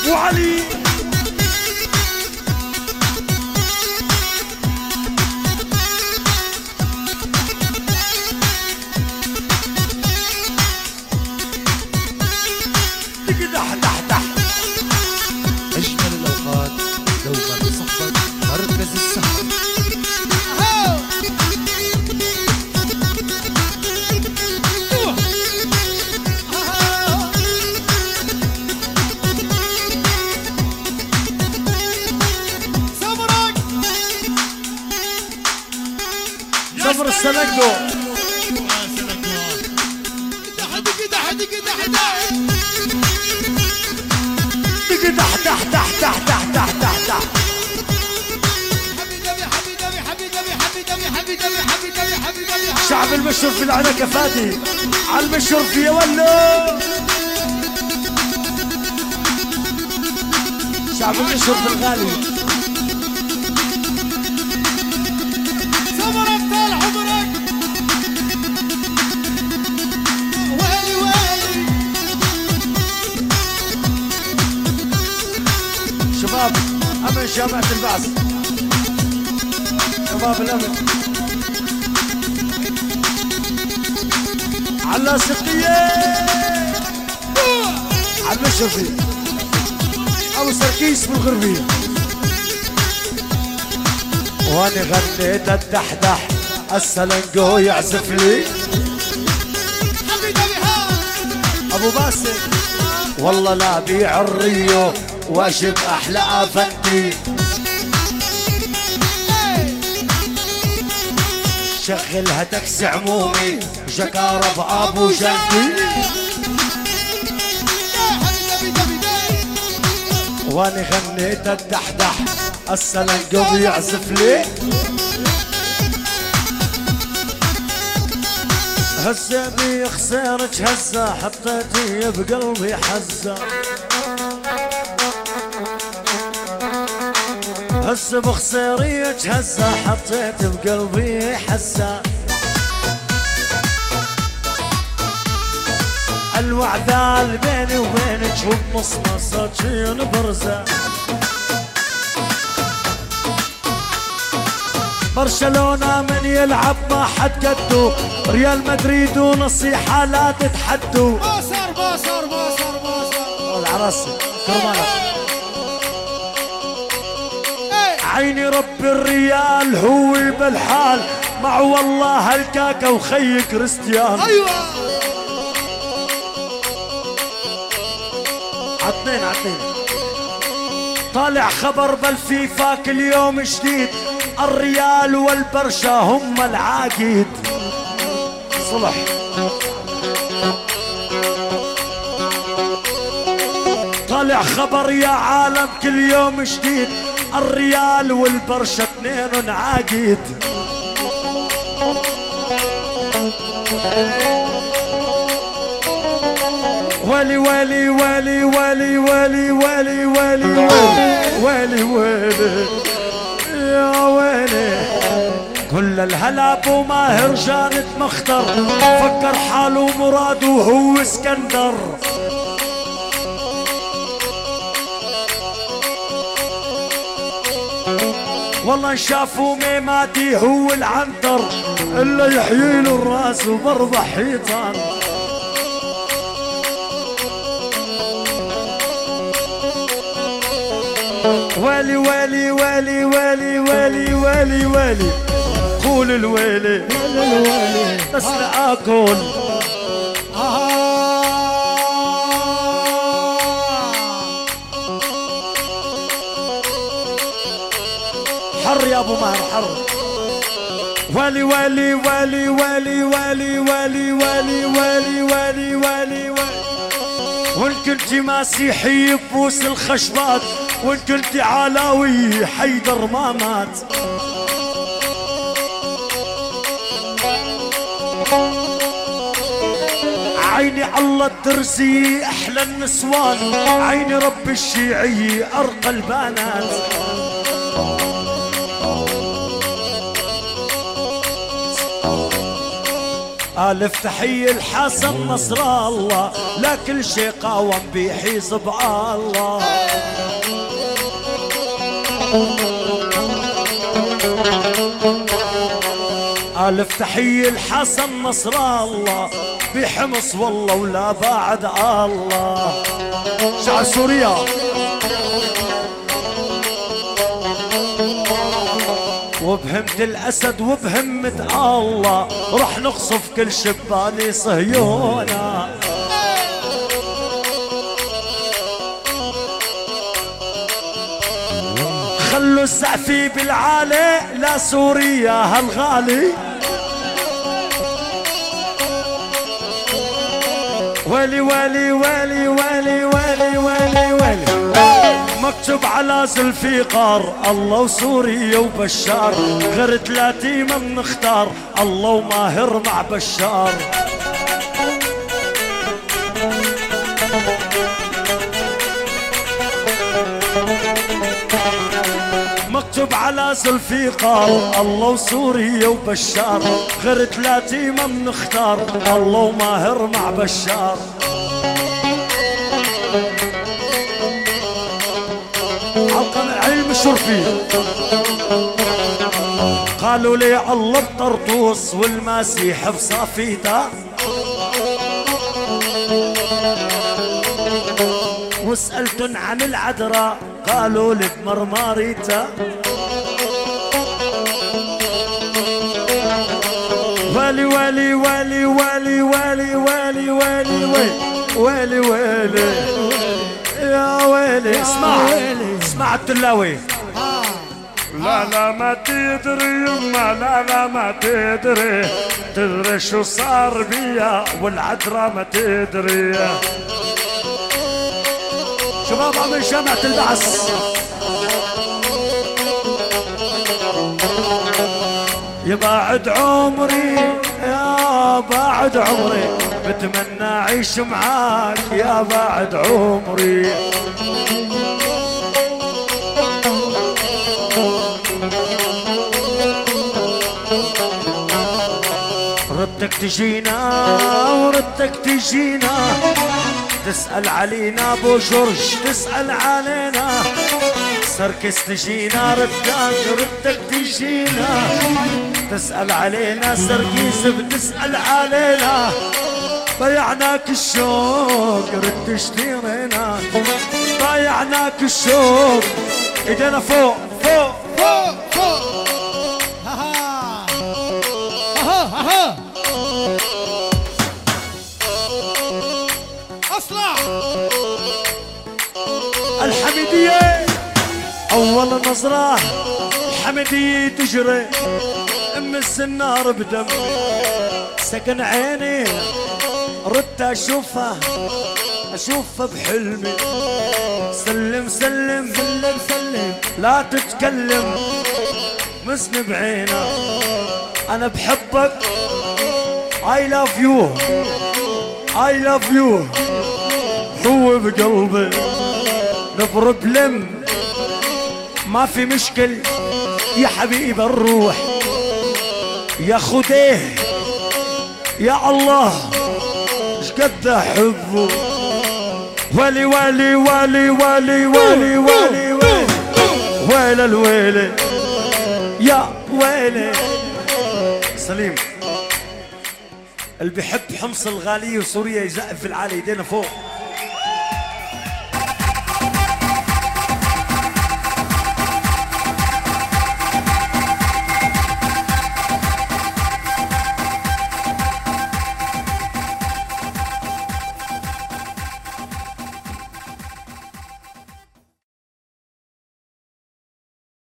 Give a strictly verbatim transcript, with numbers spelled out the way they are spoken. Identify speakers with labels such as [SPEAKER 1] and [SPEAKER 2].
[SPEAKER 1] وعلي تقدح تح تح.
[SPEAKER 2] أجمل الأوقات دوما بصحبة مركز السحر.
[SPEAKER 1] صبر السلقدو تقدح تح تح تح تح تح تح تح. شعب المشرف العنكة فادي على المشرف يا ولو. شعب المشرف الغالي
[SPEAKER 3] صبر ابطال عمرك. ويلي ويلي
[SPEAKER 1] شباب امن جامعة البعث، شباب الامن على سقية على المشرفي ابو سركيس بالغربية. وانا غنيت الدحدح السلنقو يعزف لي ابو باسل. والله لا بيع الريو واجب احلى افندي. شغلها تاكسي عمومي جكارة بابو جندي. وانا غنيت الدحدح السلنقو يعزف لي. هزة بي خسارك هزة حطيتي بقلبي حزة. هزة بخساريك هزة حطيت بقلبي حزة. الوعدة بيني وبينك وبمصمصتين برزة. برشلونة من يلعب ما حد قدو، ريال مدريد ونصيحة لا تتحدوا.
[SPEAKER 3] باصر باصر باصر باصر
[SPEAKER 1] العرس كرمالك. عيني رب الريال هو بالحال مع والله الكاكا وخي كريستيان.
[SPEAKER 3] ايوه
[SPEAKER 1] عطنين عطنين. طالع خبر بالفيفا كل يوم جديد، الريال والبرشا هم العاقد. صلح طالع خبر يا عالم كل يوم جديد، الريال والبرشا اثنين عاقد. ولي ولي ولي ولي ولي ولي ولي ولي ولي يا ويلي. كل الهلاب وماهر جانت مختر، فكر حاله مراد وهو اسكندر. والله شافوا ميماتي هو العنتر، الا يحييله الراس وبرضه حيطان. ويلي ويلي ويلي ويلي ويلي ويلي ويلي. قول الويلي بس لا اكل. حر يا ابو مهر حر. ويلي ويلي ويلي ويلي ويلي ويلي ويلي ويلي ويلي ويلي ويلي. وان كنتي مسيحي بوس الخشبات، وان كنتي علاوي حيدر ما مات. عيني الله الدرزي احلى النسوان، عيني رب الشيعي ارقى البنات. ألف تحية الحسن نصر الله، لا كل شي قاوم بيحيزب الله. ألف تحية الحسن نصر الله، بحمص والله ولا بعد الله. شعب سوريا وبهمة الأسد وبهمة الله، رح نقصف كل شباني صهيونا. خلوا السقفي بالعالي لا سوريا هالغالي. ويلي ويلي ويلي ويلي ويلي ويلي ويلي، مكتوب على ذوالفقار الله وسوريا وبشار، غير ثلاثي ما بنختار الله وماهر مع بشار. مكتوب على ذوالفقار الله وسوريا وبشار، غير ثلاثي ما بنختار الله وماهر مع بشار. عالقمع المشرفين قالوا لي الله الطرطوس والمسيح بصافيته، وسألتن عن العذراء قالوا لي بمرماريتا. والي والي والي والي والي والي والي والي والي يا ويلي. اسمع اسمع التلاوي. لا لا ما تدري يما، لا لا ما تدري، تدري شو صار بيا والعذراء ما تدري. شباب عم جامعة البعث يا بعد عمري يا بعد عمري، بتمنى اعيش معاك يا بعد عمري. ردك تجينا وردك تجينا، تسأل علينا ابو جورج، تسأل علينا سركس تجينا، ردك ردك تجينا، تسأل علينا سركيس بتسأل علينا. ضيعناك الشوق رد اشترينا، ضيعناك الشوق. ايدينا فوق فوق
[SPEAKER 3] فوق فوق. ها ها ها اصلع.
[SPEAKER 1] الحميدية أول نظرة، الحميدية تجري أم السنار بدم، سكن عيني ردت أشوفها أشوفها بحلمي. سلم سلم سلم سلم لا تتكلم، مسني بعينك أنا بحبك. I love you I love you، هو بقلبي نبربلم، ما في مشكل يا حبيب الروح يا خديه يا الله شقد احبه. ولي ولي ولي ولي ولي ولي ولي ويل الويلي يا ويلي. سليم اللي بيحب حمص الغالية وسوريا يزقف في العالي، ايدينا فوق.